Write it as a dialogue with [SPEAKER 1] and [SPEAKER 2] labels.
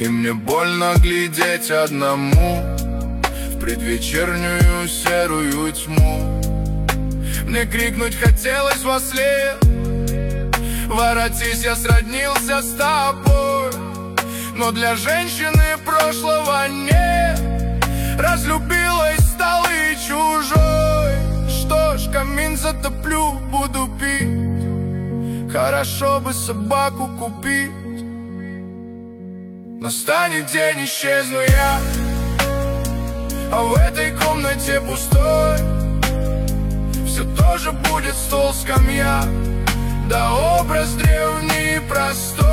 [SPEAKER 1] И мне больно глядеть одному в предвечернюю серую тьму. Мне крикнуть хотелось во след: воротись, я сроднился с тобой. Но для женщины прошлого нет, разлюбила и стала и чужой. Что ж, камин затоплю, буду пить, хорошо бы собаку купить. Настанет день, исчезну я, а в этой комнате пустой все тоже будет стол, скамья, да образ древний и простой.